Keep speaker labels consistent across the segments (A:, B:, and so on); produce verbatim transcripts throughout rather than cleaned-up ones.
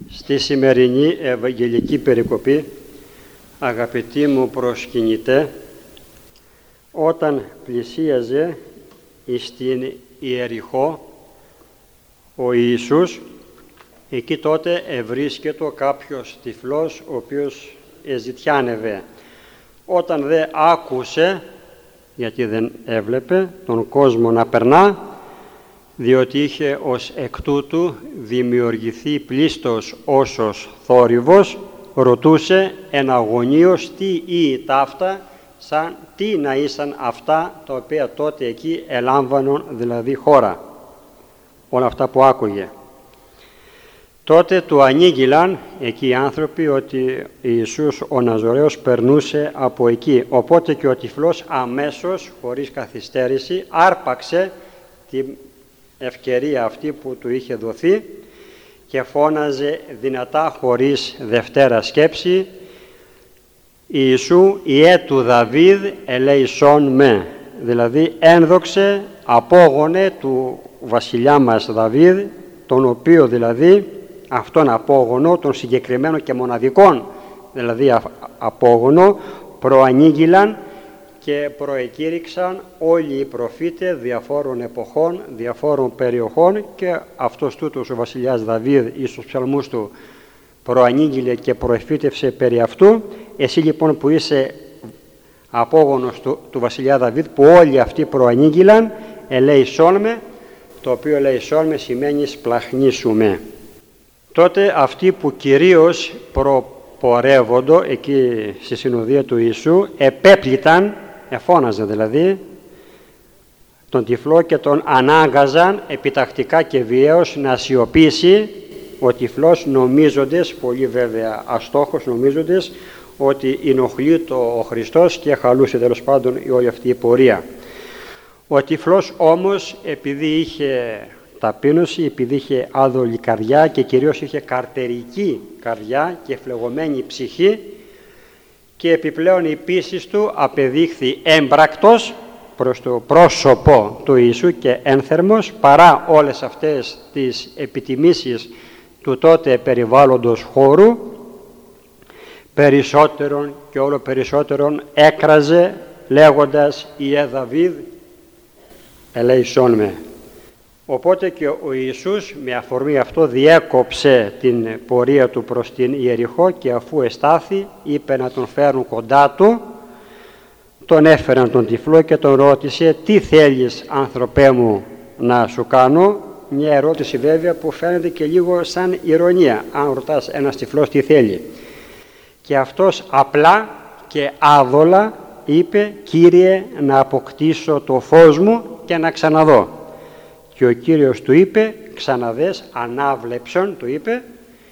A: Στη σημερινή Ευαγγελική περικοπή, αγαπητοί μου προσκυνητέ, όταν πλησίαζε στην Ιεριχώ ο Ιησούς, εκεί τότε ευρίσκεται κάποιος τυφλός ο οποίος εζητιάνευε. Όταν δε άκουσε, γιατί δεν έβλεπε τον κόσμο να περνά, διότι είχε ως εκ τούτου δημιουργηθεί πλήστος όσος θόρυβος, ρωτούσε εναγωνίως τι ή ταύτα, σαν τι να ήσαν αυτά τα οποία τότε εκεί ελάμβανον δηλαδή χώρα, όλα αυτά που άκουγε. Τότε του ανήγγυλαν εκεί οι άνθρωποι ότι Ιησούς ο Ναζωραίος περνούσε από εκεί. Οπότε και ο τυφλός αμέσως, χωρίς καθυστέρηση, άρπαξε την ευκαιρία αυτή που του είχε δοθεί και φώναζε δυνατά χωρίς δευτέρα σκέψη: Ιησού Ιε του Δαβίδ ελέησόν με. Δηλαδή ένδοξε, απόγονε του βασιλιά μας Δαβίδ, τον οποίο δηλαδή αυτόν απόγονο, τον συγκεκριμένο και μοναδικών δηλαδή απόγονο, προανήγγυλαν και προεκήρυξαν όλοι οι προφήτες διαφόρων εποχών, διαφόρων περιοχών, και αυτός τούτος ο βασιλιάς Δαβίδ εις τους ψαλμούς του προανήγγειλε και προεφήτευσε περί αυτού. Εσύ λοιπόν που είσαι απόγονος του, του βασιλιά Δαβίδ, που όλοι αυτοί προανήγγυλαν, ελέησόν με, το οποίο ελέησόν με σημαίνει σπλαχνίσουμε. Τότε αυτοί που κυρίως προπορεύοντο εκεί στη συνοδεία του Ιησού επέπληταν, εφώναζαν δηλαδή τον τυφλό και τον ανάγκαζαν επιτακτικά και βιαίως να σιωπήσει. Ο τυφλός, νομίζοντες, πολύ βέβαια αστόχος, νομίζοντες ότι ενοχλεί το ο Χριστός και χαλούσε τέλος πάντων η όλη αυτή η πορεία. Ο τυφλός όμως, επειδή είχε ταπείνωση, επειδή είχε άδολη καρδιά και κυρίως είχε καρτερική καρδιά και φλεγωμένη ψυχή, και επιπλέον η πίστη του απεδείχθη έμπρακτος προς το πρόσωπο του Ιησού και ένθερμος, παρά όλες αυτές τις επιτιμήσεις του τότε περιβάλλοντος χώρου, περισσότερον και όλο περισσότερον έκραζε λέγοντας «Ιε Δαβίδ, ελέησόν με». Οπότε και ο Ιησούς με αφορμή αυτό διέκοψε την πορεία του προς την Ιεριχώ και αφού εστάθη είπε να τον φέρουν κοντά του. Τον έφεραν τον τυφλό και τον ρώτησε «Τι θέλεις, άνθρωπέ μου, να σου κάνω?» Μια ερώτηση βέβαια που φαίνεται και λίγο σαν ηρωνία, αν ρωτάς ένας τυφλός τι θέλει. Και αυτός απλά και άδολα είπε «Κύριε, να αποκτήσω το φως μου και να ξαναδώ». Και ο Κύριος του είπε «Ξαναδές, ανάβλεψον», του είπε,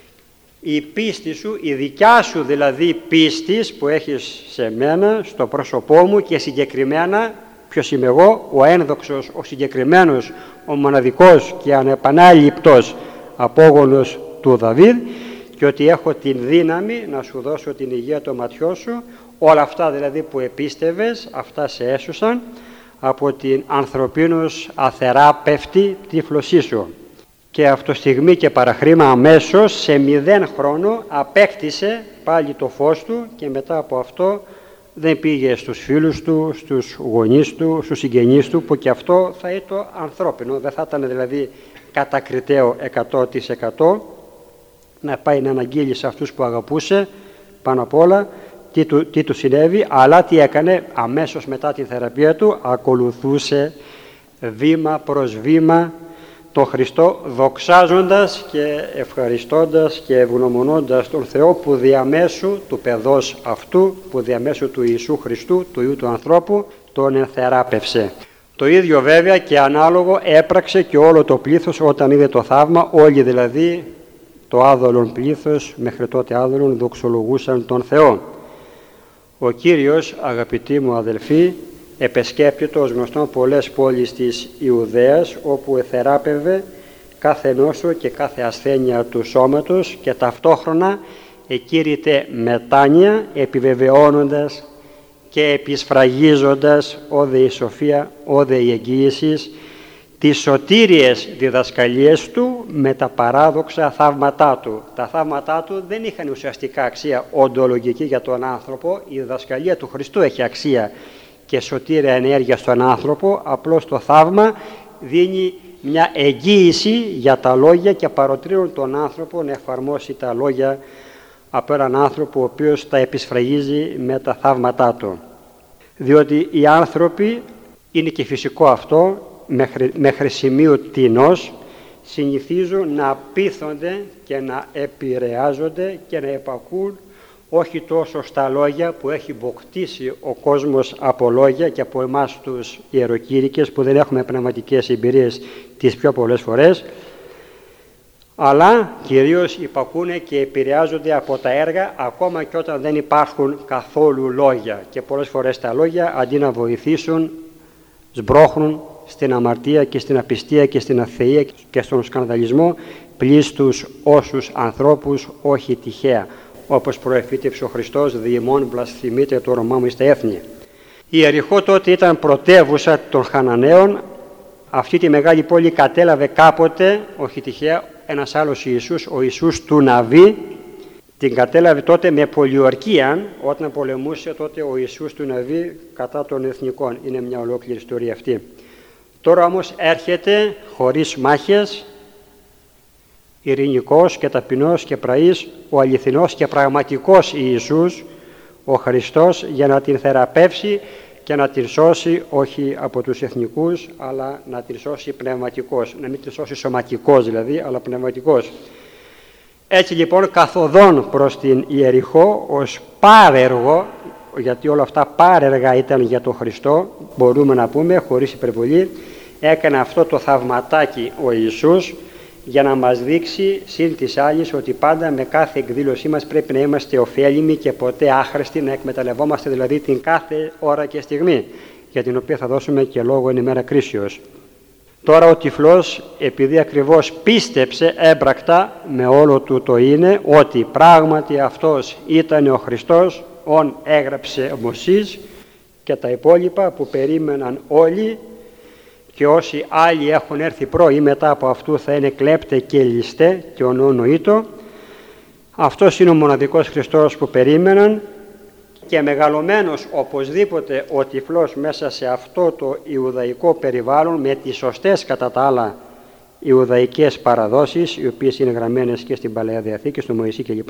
A: «η πίστη σου, η δικιά σου δηλαδή πίστης που έχεις σε μένα, στο πρόσωπό μου και συγκεκριμένα, ποιος είμαι εγώ, ο ένδοξος, ο συγκεκριμένος, ο μοναδικός και ανεπανάληπτος απόγονος του Δαβίδ, και ότι έχω την δύναμη να σου δώσω την υγεία των ματιών σου». Όλα αυτά δηλαδή που επίστευες, αυτά σε έσωσαν από την ανθρωπίνως αθεράπευτη τύφλωσή σου. Και αυτό στιγμή και παραχρήμα αμέσως σε μηδέν χρόνο απέκτησε πάλι το φως του και μετά από αυτό δεν πήγε στους φίλους του, στους γονείς του, στους συγγενείς του, που και αυτό θα ήταν ανθρώπινο, δεν θα ήταν δηλαδή κατακριτέο εκατό τοις εκατό να πάει να αναγγείλει σε αυτούς που αγαπούσε πάνω απ' όλα τι του, τι του συνέβη, αλλά τι έκανε αμέσως μετά την θεραπεία του, ακολουθούσε βήμα προς βήμα τον Χριστό, δοξάζοντας και ευχαριστώντας και ευγνωμονώντας τον Θεό που διαμέσου του παιδός αυτού, που διαμέσου του Ιησού Χριστού, του Υιού του ανθρώπου, τον ενθεράπευσε. Το ίδιο βέβαια και ανάλογο έπραξε και όλο το πλήθος όταν είδε το θαύμα, όλοι δηλαδή το άδολον πλήθος, μέχρι τότε άδολον, δοξολογούσαν τον Θεό. Ο Κύριος, αγαπητοί μου αδελφοί, επεσκέπτεται ως γνωστόν πολλές πόλεις της Ιουδαίας, όπου εθεράπευε κάθε νόσο και κάθε ασθένεια του σώματος και ταυτόχρονα εκήρυτε μετάνοια, επιβεβαιώνοντας και επισφραγίζοντας όδε η σοφία, όδε η εγγύησης τις σωτήριες διδασκαλίες του με τα παράδοξα θαύματά του. Τα θαύματά του δεν είχαν ουσιαστικά αξία οντολογική για τον άνθρωπο. Η διδασκαλία του Χριστού έχει αξία και σωτήρια ενέργεια στον άνθρωπο. Απλώς το θαύμα δίνει μια εγγύηση για τα λόγια και παροτρύνουν τον άνθρωπο να εφαρμόσει τα λόγια από έναν άνθρωπο ο οποίος τα επισφραγίζει με τα θαύματά του. Διότι οι άνθρωποι, είναι και φυσικό αυτό, μέχρι, μέχρι σημείου τινός, συνηθίζουν να πείθονται και να επηρεάζονται και να επακούν όχι τόσο στα λόγια που έχει μποκτήσει ο κόσμος από λόγια και από εμάς τους ιεροκήρυκες που δεν έχουμε πνευματικές εμπειρίες τις πιο πολλές φορές, αλλά κυρίως υπακούνε και επηρεάζονται από τα έργα ακόμα και όταν δεν υπάρχουν καθόλου λόγια, και πολλές φορές τα λόγια αντί να βοηθήσουν σμπρώχνουν στην αμαρτία και στην απιστία και στην αθεία και στον σκανδαλισμό πλήστους όσους ανθρώπους όχι τυχαία, όπως προεφήτευσε ο Χριστός, διημών βλασφημείτε το όνομά μου εις τα έθνη. Η Ιεριχώ τότε ήταν πρωτεύουσα των Χαναναίων. Αυτή τη μεγάλη πόλη κατέλαβε κάποτε, όχι τυχαία, ένας άλλος Ιησούς, ο Ιησούς του Ναβί. Την κατέλαβε τότε με πολιορκία, όταν πολεμούσε τότε ο Ιησούς του Ναβί κατά των εθνικών. Είναι μια ολόκληρη ιστορία αυτή. Τώρα όμως έρχεται χωρίς μάχες, ειρηνικός και ταπεινός και πραής, ο αληθινός και πραγματικός Ιησούς, ο Χριστός, για να την θεραπεύσει και να την σώσει όχι από τους εθνικούς, αλλά να την σώσει πνευματικός. Να μην την σώσει σωματικός δηλαδή, αλλά πνευματικός. Έτσι λοιπόν καθοδόν προς την Ιεριχώ ως πάρεργο, γιατί όλα αυτά πάρεργα ήταν για τον Χριστό, μπορούμε να πούμε χωρίς υπερβολή, έκανε αυτό το θαυματάκι ο Ιησούς για να μας δείξει συν της άλλης ότι πάντα με κάθε εκδήλωσή μας πρέπει να είμαστε ωφέλιμοι και ποτέ άχρηστοι, να εκμεταλλευόμαστε δηλαδή την κάθε ώρα και στιγμή, για την οποία θα δώσουμε και λόγο εν ημέρα κρίσεως. Τώρα ο τυφλός, επειδή ακριβώς πίστεψε έμπρακτα με όλο του το είναι, ότι πράγματι αυτός ήταν ο Χριστός, ον έγραψε ο Μωσής, και τα υπόλοιπα που περίμεναν όλοι, και όσοι άλλοι έχουν έρθει προ ή μετά από αυτού θα είναι κλέπτε και ληστέ και ονόνοήτο. Αυτός είναι ο μοναδικός Χριστός που περίμεναν, και μεγαλωμένος οπωσδήποτε ο τυφλός μέσα σε αυτό το ιουδαϊκό περιβάλλον με τις σωστές κατά τα άλλα ιουδαϊκές παραδόσεις, οι οποίες είναι γραμμένες και στην Παλαιά Διαθήκη, στο Μωυσή κλπ.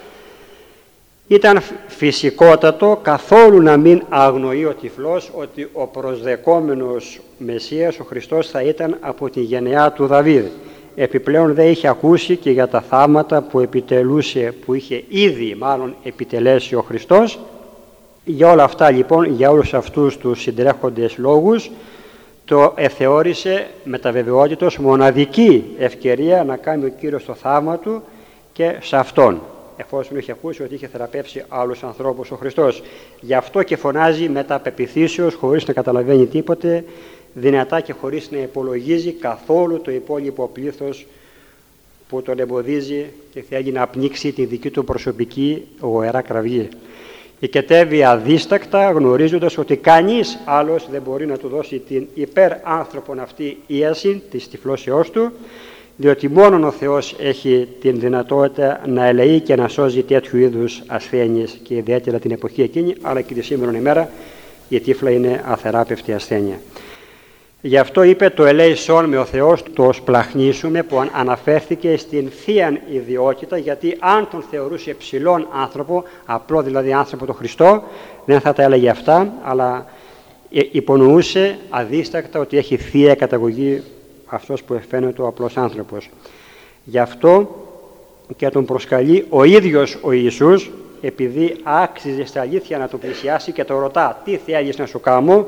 A: Ήταν φυσικότατο καθόλου να μην αγνοεί ο τυφλός ότι ο προσδεκόμενος Μεσσίας, ο Χριστός, θα ήταν από τη γενεά του Δαβίδ. Επιπλέον δεν είχε ακούσει και για τα θαύματα που επιτελούσε, που είχε ήδη μάλλον επιτελέσει ο Χριστός. Για όλα αυτά λοιπόν, για όλους αυτούς τους συντρέχοντες λόγους, το εθεώρησε με τα βεβαιότητος μοναδική ευκαιρία να κάνει ο Κύριος το θαύμα του και σε αυτόν, εφόσον είχε ακούσει ότι είχε θεραπεύσει άλλους ανθρώπους ο Χριστός. Γι' αυτό και φωνάζει με τα πεποιθήσεως, χωρίς να καταλαβαίνει τίποτε, δυνατά και χωρίς να υπολογίζει καθόλου το υπόλοιπο πλήθος που τον εμποδίζει και θέλει να πνίξει τη δική του προσωπική γοερά κραυγή. Οικετεύει αδίστακτα, γνωρίζοντας ότι κανείς άλλος δεν μπορεί να του δώσει την υπεράνθρωπον αυτή ίαση της τυφλώσεώς του, διότι μόνον ο Θεός έχει την δυνατότητα να ελεεί και να σώζει τέτοιου είδους ασθένειες, και ιδιαίτερα την εποχή εκείνη, αλλά και τη σήμερον ημέρα η τύφλα είναι αθεράπευτη ασθένεια. Γι' αυτό είπε το ελέησόν με ο Θεός, το σπλαχνίσουμε, που αναφέρθηκε στην θείαν ιδιότητα, γιατί αν τον θεωρούσε ψηλόν άνθρωπο, απλό δηλαδή άνθρωπο το Χριστό, δεν θα τα έλεγε αυτά, αλλά υπονοούσε αδίστακτα ότι έχει θεία καταγωγή αυτός που φαίνεται ο απλός άνθρωπος. Γι' αυτό και τον προσκαλεί ο ίδιος ο Ιησούς, επειδή άξιζε στα αλήθεια να τον πλησιάσει, και το ρωτά τι θέλεις να σου κάνω.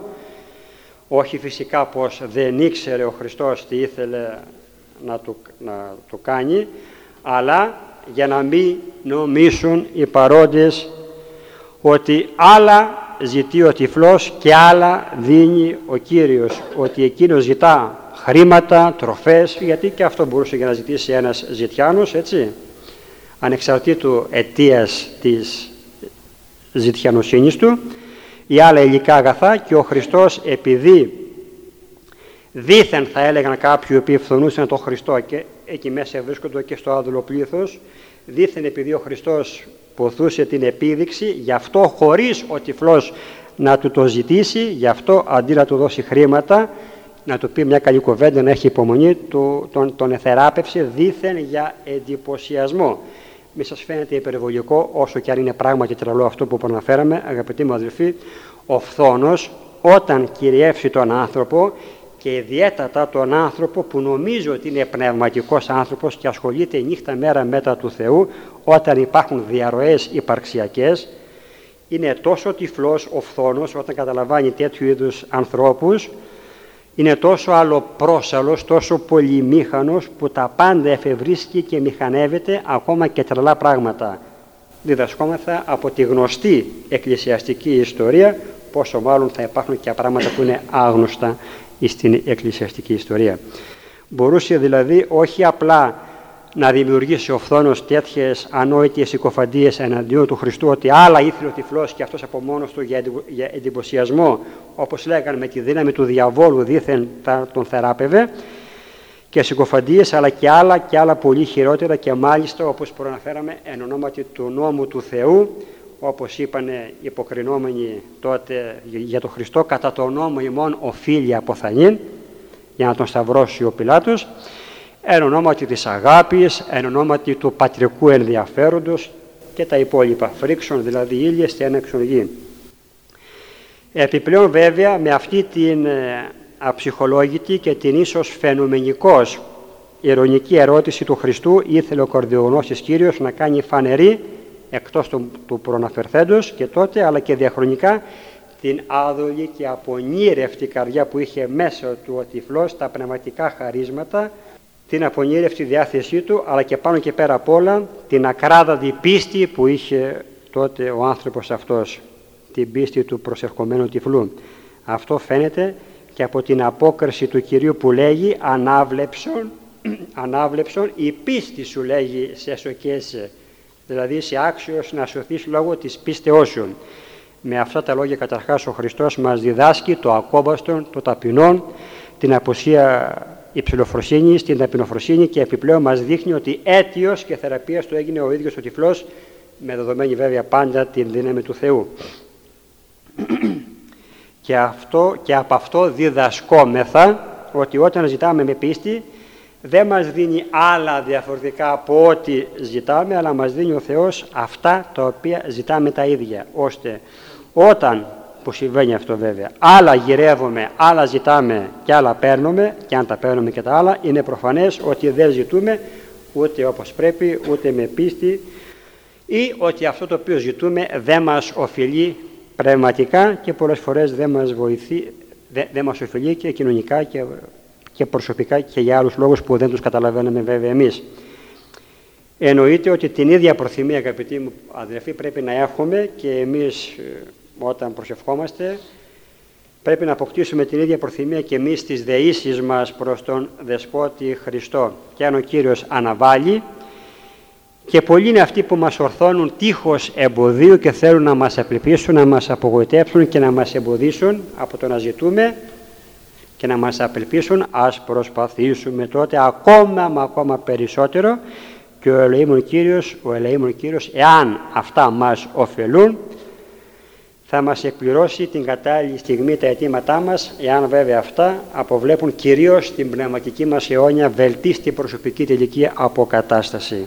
A: Όχι φυσικά πως δεν ήξερε ο Χριστός τι ήθελε να του, να του κάνει, αλλά για να μην νομίσουν οι παρόντες ότι άλλα ζητεί ο τυφλός και άλλα δίνει ο Κύριος, ότι εκείνος ζητά χρήματα, τροφές, γιατί και αυτό μπορούσε για να ζητήσει ένας ζητιάνος, έτσι, ανεξαρτήτου αιτίας της ζητιανοσύνης του, ή άλλα υλικά αγαθά, και ο Χριστός, επειδή Δήθεν θα έλεγαν κάποιοι οι οποίοι φθονούσαν τον Χριστό και εκεί μέσα βρίσκονται και στο άδουλο πλήθος, δήθεν επειδή ο Χριστός ποθούσε την επίδειξη, γι' αυτό χωρίς ο τυφλός να του το ζητήσει, γι' αυτό αντί να του δώσει χρήματα, να του πει μια καλή κουβέντα, να έχει υπομονή, του, τον, τον εθεράπευσε δήθεν για εντυπωσιασμό. Μη σας φαίνεται υπερβολικό, όσο και αν είναι πράγμα και τρελό αυτό που προαναφέραμε, αγαπητοί μου αδελφοί, ο φθόνος όταν κυριεύσει τον άνθρωπο και ιδιαίτερα τον άνθρωπο που νομίζει ότι είναι πνευματικός άνθρωπος και ασχολείται νύχτα μέρα μετά του Θεού, όταν υπάρχουν διαρροές υπαρξιακές, είναι τόσο τυφλός ο φθόνος όταν καταλαμβάνει τέτοιου είδους ανθρώπους, είναι τόσο αλλοπρόσαλος, τόσο πολυμήχανος που τα πάντα εφευρίσκει και μηχανεύεται, ακόμα και τρελά πράγματα. Διδασκόμεθα από τη γνωστή εκκλησιαστική ιστορία, πόσο μάλλον θα υπάρχουν και πράγματα που είναι άγνωστα στην εκκλησιαστική ιστορία. Μπορούσε δηλαδή όχι απλά να δημιουργήσει ο φθόνος τέτοιες ανόητες συκοφαντίες εναντίον του Χριστού, ότι άλλα ήθελε ο τυφλός και αυτός από μόνος του για εντυπωσιασμό, όπως λέγανε με τη δύναμη του διαβόλου δήθεν τον θεράπευε, και συκοφαντίες, αλλά και άλλα και άλλα πολύ χειρότερα, και μάλιστα όπως προαναφέραμε εν ονόματι του νόμου του Θεού, όπως είπανε υποκρινόμενοι τότε για τον Χριστό, κατά τον νόμο ημών οφείλει αποθανήν, για να τον σταυρώσει ο Πιλάτος, εν ονόματι της αγάπης, εν ονόματι του πατρικού ενδιαφέροντος και τα υπόλοιπα, φρίξον δηλαδή ήλιες και ένεξον γη. Επιπλέον βέβαια με αυτή την αψυχολόγητη και την ίσως φαινομενικώς ειρωνική ερώτηση του Χριστού ήθελε ο Κορδιογνώστης Κύριος να κάνει φανερή, εκτός του, του προαναφερθέντος και τότε, αλλά και διαχρονικά, την άδολη και απονήρευτη καρδιά που είχε μέσα του ο τυφλός, τα πνευματικά χαρίσματα, την απονήρευτη διάθεσή του, αλλά και πάνω και πέρα απ' όλα την ακράδαντη πίστη που είχε τότε ο άνθρωπος αυτός, την πίστη του προσευχομένου τυφλού. Αυτό φαίνεται και από την απόκριση του Κυρίου που λέγει «Ανάβλεψον, ανάβλεψον η πίστη σου», λέγει, «σε σοκέσαι», δηλαδή είσαι άξιος να σωθείς λόγω της πίστεώς σου. Με αυτά τα λόγια καταρχάς ο Χριστός μας διδάσκει το ακόμπαστον, το ταπεινόν, την απουσία υψηλοφροσύνης, την ταπεινοφροσύνη, και επιπλέον μας δείχνει ότι αίτιος και θεραπείας του έγινε ο ίδιος ο τυφλός, με δεδομένη βέβαια πάντα την δύναμη του Θεού. Και, αυτό, και από αυτό διδασκόμεθα ότι όταν ζητάμε με πίστη δεν μας δίνει άλλα διαφορετικά από ό,τι ζητάμε, αλλά μας δίνει ο Θεός αυτά τα οποία ζητάμε τα ίδια, ώστε όταν, που συμβαίνει αυτό βέβαια, άλλα γυρεύουμε, άλλα ζητάμε και άλλα παίρνουμε, και αν τα παίρνουμε και τα άλλα, είναι προφανές ότι δεν ζητούμε ούτε όπως πρέπει, ούτε με πίστη, ή ότι αυτό το οποίο ζητούμε δεν μας ωφελεί πνευματικά και πολλές φορές δεν μας βοηθεί, δεν, δεν μας ωφελεί και κοινωνικά και, και προσωπικά και για άλλους λόγους που δεν τους καταλαβαίνουμε βέβαια εμείς. Εννοείται ότι την ίδια προθυμία, αγαπητοί μου αδελφοί, πρέπει να έχουμε και εμείς όταν προσευχόμαστε, πρέπει να αποκτήσουμε την ίδια προθυμία και εμείς στις δεήσεις μας προς τον Δεσπότη Χριστό. Και αν ο Κύριος αναβάλει, και πολλοί είναι αυτοί που μας ορθώνουν τείχος εμποδίου και θέλουν να μας απελπίσουν, να μας απογοητεύσουν και να μας εμποδίσουν από το να ζητούμε και να μας απελπίσουν, ας προσπαθήσουμε τότε ακόμα μα ακόμα περισσότερο, και ο ελεήμων Κύριος, ο ελεήμων Κύριος, εάν αυτά μας ωφελούν, θα μας εκπληρώσει την κατάλληλη στιγμή τα αιτήματά μας, εάν βέβαια αυτά αποβλέπουν κυρίως την πνευματική μας αιώνια βελτίστη προσωπική τελική αποκατάσταση.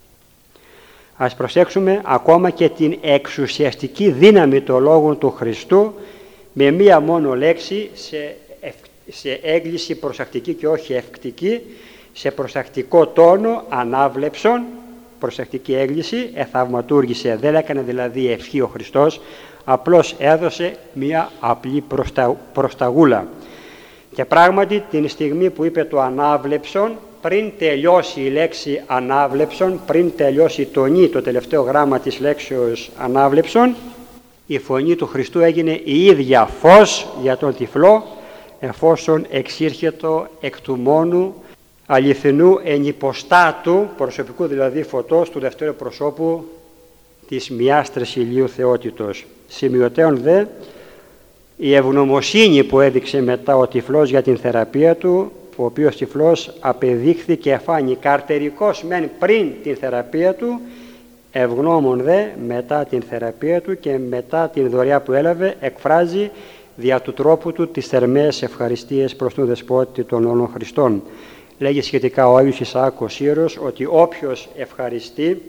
A: Ας προσέξουμε ακόμα και την εξουσιαστική δύναμη των λόγων του Χριστού με μία μόνο λέξη, σε, ευ... σε έγκληση προσακτική και όχι ευκτική, σε προσακτικό τόνο, ανάβλεψον, προσακτική έγκληση, εθαυματούργησε, δεν έκανε δηλαδή ευχή ο Χριστός, απλώς έδωσε μία απλή προστα... προσταγούλα. Και πράγματι την στιγμή που είπε το ανάβλεψον, πριν τελειώσει η λέξη ανάβλεψον, πριν τελειώσει το νι, το τελευταίο γράμμα της λέξεως ανάβλεψον, η φωνή του Χριστού έγινε η ίδια φως για τον τυφλό, εφόσον εξήρχετο εκ του μόνου αληθινού ενυποστάτου, προσωπικού δηλαδή φωτός του δευτέρου προσώπου της μιάστρες ηλίου θεότητος. Σημειωτέων δε, η ευγνωμοσύνη που έδειξε μετά ο τυφλός για την θεραπεία του, ο οποίος τυφλός απεδείχθηκε φάνη καρτερικός μεν πριν την θεραπεία του, ευγνώμων δε μετά την θεραπεία του και μετά την δωρεά που έλαβε, εκφράζει δια του τρόπου του τις θερμαίες ευχαριστίες προς τον Δεσπότη των όλων Χριστών. Λέγει σχετικά ο Άγιος Ισαάκ ο Σύρος ότι όποιος ευχαριστεί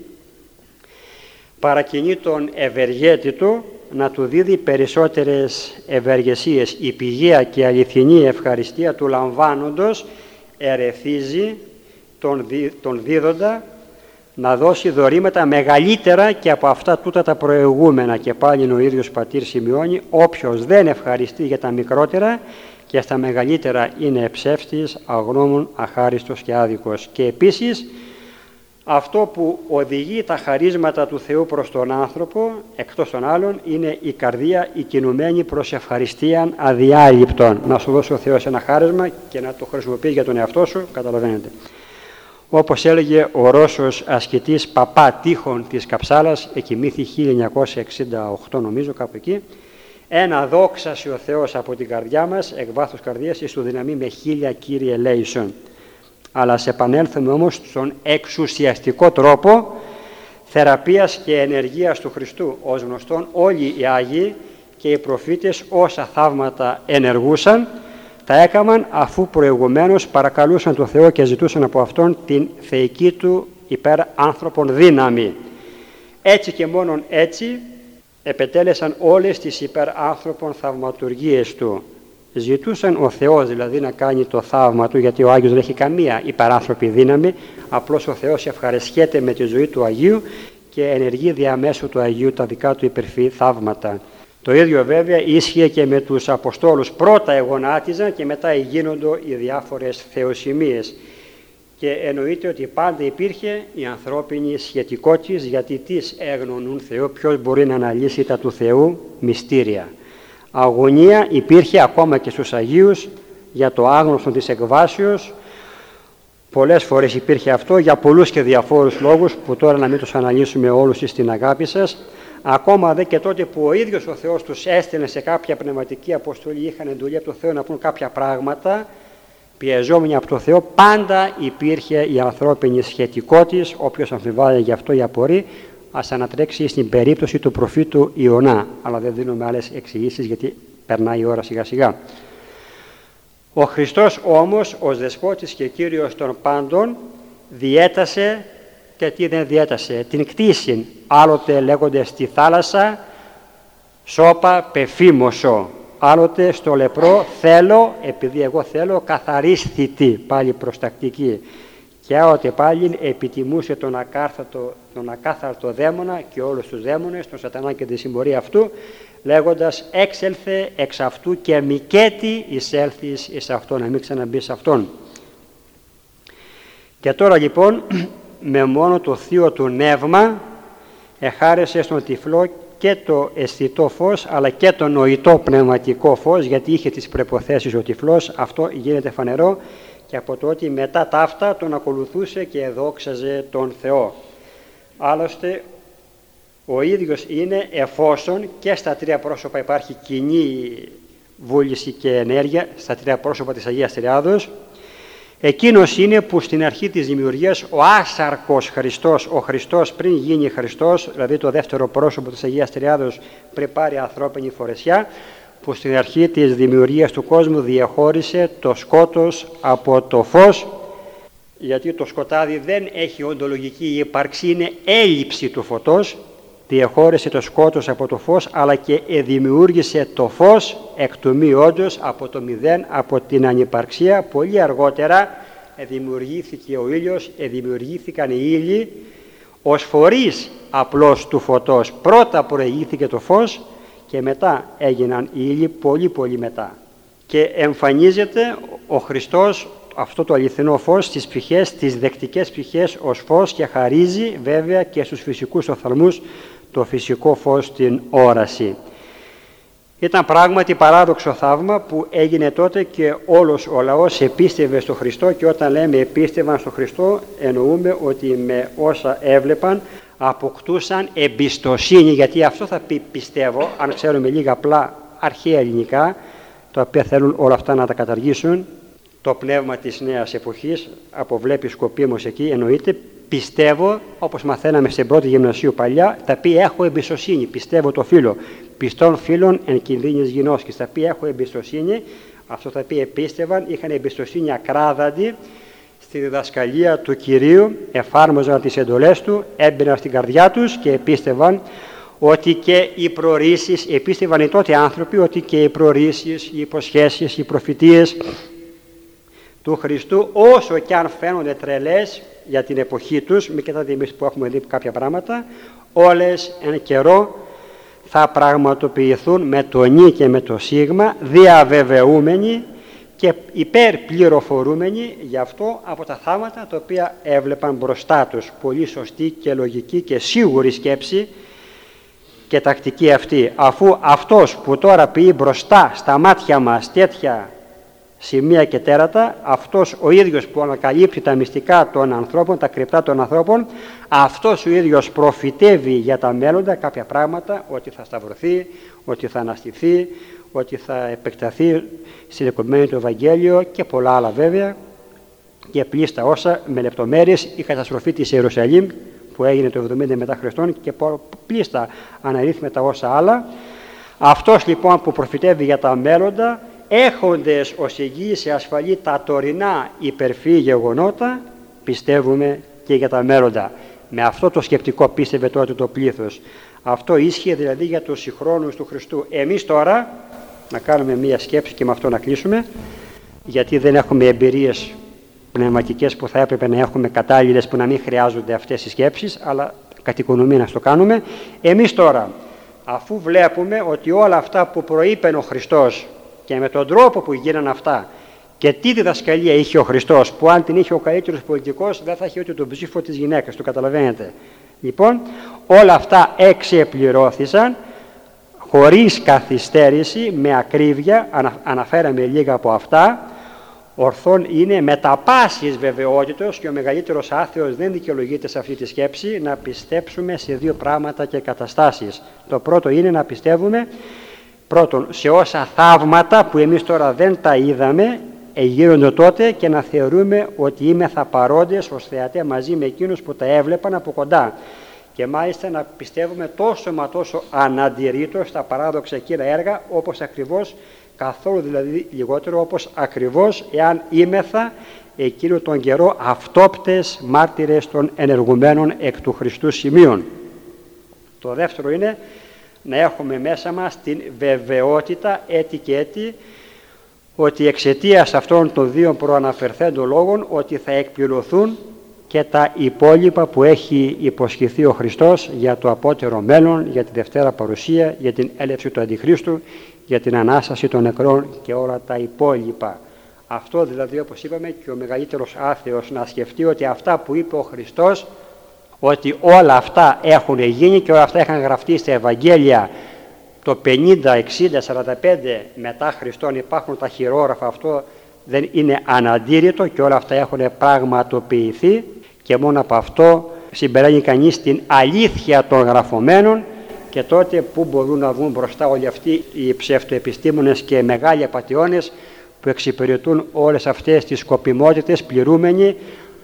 A: παρακινεί τον ευεργέτη του να του δίδει περισσότερες ευεργεσίες. Η πηγαία και αληθινή ευχαριστία του λαμβάνοντος ερεθίζει τον, δι, τον δίδοντα να δώσει δωρήματα μεγαλύτερα και από αυτά τούτα τα προηγούμενα. Και πάλι ο ίδιος πατήρ σημειώνει, όποιος δεν ευχαριστεί για τα μικρότερα και στα μεγαλύτερα είναι εψεύστης, αγνώμων, αχάριστος και άδικος. Και επίσης αυτό που οδηγεί τα χαρίσματα του Θεού προς τον άνθρωπο, εκτός των άλλων, είναι η καρδία η κινουμένη προς ευχαριστίαν αδιάλειπτον. Να σου δώσει ο Θεός ένα χάρισμα και να το χρησιμοποιείς για τον εαυτό σου, καταλαβαίνετε. Όπως έλεγε ο Ρώσος ασκητής Παπά Τείχων της Καψάλας, εκοιμήθη χίλια εννιακόσια εξήντα οκτώ νομίζω, κάπου εκεί, ένα δόξασε ο Θεός από την καρδιά μας, εκ βάθους καρδίας, εις του δυναμή με χίλια Κύριε ελέησον. Αλλά σε επανέλθουμε όμως στον εξουσιαστικό τρόπο θεραπείας και ενεργείας του Χριστού. Ως γνωστόν όλοι οι Άγιοι και οι προφήτες όσα θαύματα ενεργούσαν, τα έκαναν αφού προηγουμένως παρακαλούσαν τον Θεό και ζητούσαν από Αυτόν την θεϊκή Του υπέρ άνθρωπων δύναμη. Έτσι και μόνον έτσι επετέλεσαν όλες τις υπέρ άνθρωπων θαυματουργίες Του. Ζητούσαν ο Θεός δηλαδή να κάνει το θαύμα Του, γιατί ο Άγιος δεν έχει καμία υπεράνθρωπη δύναμη, απλώς ο Θεός ευχαριστιέται με τη ζωή του Αγίου και ενεργεί διαμέσου του Αγίου τα δικά Του υπερφυή θαύματα. Το ίδιο βέβαια ίσχυε και με τους Αποστόλους. Πρώτα εγωνάτιζαν και μετά γίνονται οι διάφορες θεοσημίες. Και εννοείται ότι πάντα υπήρχε η ανθρώπινη σχετικότης, γιατί τις έγνωνουν Θεό, ποιος μπορεί να αναλύσει τα του Θεού μυστήρια. Αγωνία υπήρχε ακόμα και στους Αγίους για το άγνωστο της εκβάσεως. Πολλές φορές υπήρχε αυτό για πολλούς και διαφόρους λόγους που τώρα να μην τους αναλύσουμε όλους στην αγάπη σας. Ακόμα δε και τότε που ο ίδιος ο Θεός τους έστελνε σε κάποια πνευματική αποστολή, είχαν εντολή από το Θεό να πούν κάποια πράγματα, πιεζόμενοι από το Θεό, πάντα υπήρχε η ανθρώπινη σχετικότης. Όποιος αμφιβάλλει γι' αυτό ή απορεί, ας ανατρέξει στην περίπτωση του προφήτου Ιωνά. Αλλά δεν δίνουμε άλλες εξηγήσεις γιατί περνάει η ώρα σιγά σιγά. Ο Χριστός όμως, ως Δεσπότης και Κύριος των πάντων, διέτασε και τι δεν διέτασε, την κτήσιν. Άλλοτε λέγονται στη θάλασσα σώπα πεφήμωσο, άλλοτε στο λεπρό θέλω, επειδή εγώ θέλω, καθαρίσθητη, πάλι προστακτική. Και άλλοτε πάλι επιτιμούσε τον ακάθαρτο, τον ακάθαρτο δαίμονα και όλους τους δαίμονες, τον σατανά και τη συμπορία αυτού, λέγοντας έξελθε εξ αυτού και μικέτη εισέλθεις εις αυτόν, να μην ξαναμπεί σε αυτόν. Και τώρα λοιπόν με μόνο το θείο του νεύμα εχάρεσε στον τυφλό και το αισθητό φως αλλά και το νοητό πνευματικό φως, γιατί είχε τις προϋποθέσεις ο τυφλός. Αυτό γίνεται φανερό και από το ότι μετά τα αυτά τον ακολουθούσε και δόξαζε τον Θεό. Άλλωστε ο ίδιος είναι, εφόσον και στα τρία πρόσωπα υπάρχει κοινή βούληση και ενέργεια, στα τρία πρόσωπα της Αγίας Τριάδος, εκείνος είναι που στην αρχή της δημιουργίας ο άσαρκος Χριστός, ο Χριστός πριν γίνει Χριστός, δηλαδή το δεύτερο πρόσωπο της Αγίας Τριάδος πριν πάρει ανθρώπινη φορεσιά, που στην αρχή της δημιουργίας του κόσμου διαχώρισε το σκότος από το φως, γιατί το σκοτάδι δεν έχει οντολογική ύπαρξη, είναι έλλειψη του φωτός. Διαχώρισε το σκότος από το φως, αλλά και δημιούργησε το φως εκ του μη όντως, από το μηδέν, από την ανυπαρξία. Πολύ αργότερα δημιουργήθηκε ο ήλιος, δημιουργήθηκαν οι ήλιοι ως φορείς απλώς του φωτός. Πρώτα προηγήθηκε το φως και μετά έγιναν οι ήλιοι πολύ πολύ μετά. Και εμφανίζεται ο Χριστός, αυτό το αληθινό φως, στις ψυχές, στις δεκτικές ψυχές ως φως, και χαρίζει βέβαια και στους φυσικούς οφθαλμούς το φυσικό φως στην όραση. Ήταν πράγματι παράδοξο θαύμα που έγινε τότε και όλος ο λαός επίστευε στο Χριστό, και όταν λέμε επίστευαν στο Χριστό εννοούμε ότι με όσα έβλεπαν αποκτούσαν εμπιστοσύνη, γιατί αυτό θα πει πιστεύω, αν ξέρουμε λίγα απλά αρχαία ελληνικά, τα οποία θέλουν όλα αυτά να τα καταργήσουν. Το πνεύμα της νέας εποχής, αποβλέπει σκοπίμως εκεί, εννοείται. Πιστεύω, όπως μαθαίναμε στην πρώτη γυμνασίου παλιά, τα πει έχω εμπιστοσύνη, πιστεύω το φίλο. Πιστών φίλων εν κινδύνης γινώσκης, τα πει έχω εμπιστοσύνη. Αυτό τα πει επίστευαν, είχαν εμπιστοσύνη ακράδαντη στη διδασκαλία του Κυρίου, εφάρμοζαν τις εντολές του, έμπαιναν στην καρδιά τους και επίστευαν ότι και οι προορίσεις, επίστευαν οι τότε άνθρωποι ότι και οι προορίσεις, οι υποσχέσεις, οι προφητείες του Χριστού, όσο και αν φαίνονται τρελές για την εποχή τους, μη κοιτάτε εμείς που έχουμε δει κάποια πράγματα, όλες εν καιρό θα πραγματοποιηθούν με το νι και με το σίγμα, διαβεβαιούμενοι και υπερπληροφορούμενοι γι' αυτό από τα θαύματα τα οποία έβλεπαν μπροστά τους. Πολύ σωστή και λογική και σίγουρη σκέψη και τακτική αυτή, αφού αυτός που τώρα ποιεί μπροστά στα μάτια μας τέτοια σημεία και τέρατα, αυτός ο ίδιος που ανακαλύπτει τα μυστικά των ανθρώπων, τα κρυπτά των ανθρώπων, αυτός ο ίδιος προφητεύει για τα μέλλοντα κάποια πράγματα, ότι θα σταυρωθεί, ότι θα αναστηθεί, ότι θα επεκταθεί στην εκομμένη του Ευαγγέλιο και πολλά άλλα βέβαια, και πλήστα όσα με λεπτομέρειες, η καταστροφή της Ιερουσαλήμ που έγινε το εβδομήντα μετά Χριστόν και πλήστα αναρρύθμιτα όσα άλλα. Αυτός λοιπόν που προφητεύει για τα μέλλοντα, έχοντες ως εγγύηση ασφαλή τα τωρινά υπερφυή γεγονότα, πιστεύουμε και για τα μέλλοντα. Με αυτό το σκεπτικό πίστευε τότε το πλήθος. Αυτό ίσχυε δηλαδή για τους συγχρόνους του Χριστού. Εμείς τώρα, να κάνουμε μία σκέψη και με αυτό να κλείσουμε, γιατί δεν έχουμε εμπειρίες πνευματικές που θα έπρεπε να έχουμε κατάλληλες, που να μην χρειάζονται αυτές οι σκέψεις, αλλά κατ' οικονομία να το κάνουμε. Εμείς τώρα, αφού βλέπουμε ότι όλα αυτά που προείπεν ο Χριστός και με τον τρόπο που γίνανε αυτά και τι διδασκαλία είχε ο Χριστός, που αν την είχε ο καλύτερος πολιτικός δεν θα είχε ούτε τον ψήφο της γυναίκας, το καταλαβαίνετε. Λοιπόν, όλα αυτά εξεπληρώθησαν χωρίς καθυστέρηση, με ακρίβεια, ανα, αναφέραμε λίγα από αυτά. Ορθόν είναι με τα πάσης βεβαιότητος, και ο μεγαλύτερος άθεος δεν δικαιολογείται σε αυτή τη σκέψη, να πιστέψουμε σε δύο πράγματα και καταστάσεις. Το πρώτο είναι να πιστεύουμε πρώτον σε όσα θαύματα που εμείς τώρα δεν τα είδαμε εγείρονται τότε, και να θεωρούμε ότι είμεθα παρόντες ως θεατές μαζί με εκείνους που τα έβλεπαν από κοντά, και μάλιστα να πιστεύουμε τόσο μα τόσο αναντηρήτως στα παράδοξα εκείνα έργα, όπως ακριβώς, καθόλου δηλαδή λιγότερο, όπως ακριβώς εάν είμεθα εκείνο τον καιρό αυτόπτες μάρτυρες των ενεργουμένων εκ του Χριστού σημείων. Το δεύτερο είναι να έχουμε μέσα μας την βεβαιότητα έτη και έτη ότι εξαιτίας αυτών των δύο προαναφερθέντων λόγων ότι θα εκπληρωθούν και τα υπόλοιπα που έχει υποσχεθεί ο Χριστός για το απότερο μέλλον, για τη Δευτέρα Παρουσία, για την έλευση του Αντιχρίστου, για την Ανάσταση των νεκρών και όλα τα υπόλοιπα. Αυτό δηλαδή, όπως είπαμε, και ο μεγαλύτερος άθεος να σκεφτεί ότι αυτά που είπε ο Χριστός, ότι όλα αυτά έχουν γίνει και όλα αυτά είχαν γραφτεί στα Ευαγγέλια το πενήντα, εξήντα, σαράντα πέντε μετά Χριστόν, υπάρχουν τα χειρόγραφα, αυτό δεν είναι αναντήρητο και όλα αυτά έχουν πραγματοποιηθεί, και μόνο από αυτό συμπεραίνει κανείς την αλήθεια των γραφωμένων, και τότε που μπορούν να βγουν μπροστά όλοι αυτοί οι ψευτοεπιστήμονες και μεγάλοι απατεώνες που εξυπηρετούν όλες αυτές τις σκοπιμότητες, πληρούμενοι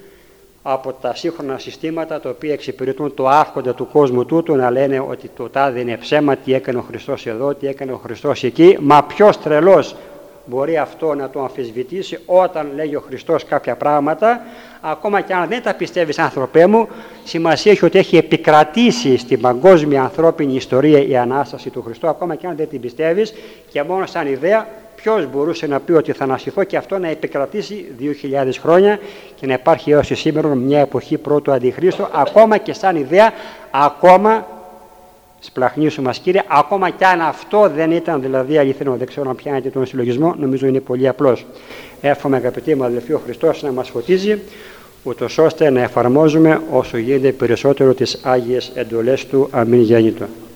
A: από τα σύγχρονα συστήματα τα οποία εξυπηρετούν το άρχοντα του κόσμου τούτου, να λένε ότι το τάδε είναι ψέμα, τι έκανε ο Χριστός εδώ, τι έκανε ο Χριστός εκεί. Μα ποιος τρελός μπορεί αυτό να το αμφισβητήσει όταν λέγει ο Χριστός κάποια πράγματα, ακόμα και αν δεν τα πιστεύεις άνθρωπέ μου, σημασία έχει ότι έχει επικρατήσει στην παγκόσμια ανθρώπινη ιστορία η Ανάσταση του Χριστού, ακόμα και αν δεν την πιστεύεις, και μόνο σαν ιδέα ποιος μπορούσε να πει ότι θα αναστηθώ και αυτό να επικρατήσει δύο χιλιάδες χρόνια και να υπάρχει έως σήμερα μια εποχή πρώτου Αντιχρίστου, ακόμα και σαν ιδέα, ακόμα σπλαχνίσου μας Κύριε, ακόμα κι αν αυτό δεν ήταν δηλαδή αληθινό. Δεν ξέρω αν πιάνετε τον συλλογισμό, νομίζω είναι πολύ απλός. Εύχομαι αγαπητοί μου αδελφοί ο Χριστός να μας φωτίζει, ούτως ώστε να εφαρμόζουμε όσο γίνεται περισσότερο τις Άγιες εντολές Του. Αμήν γέννητο.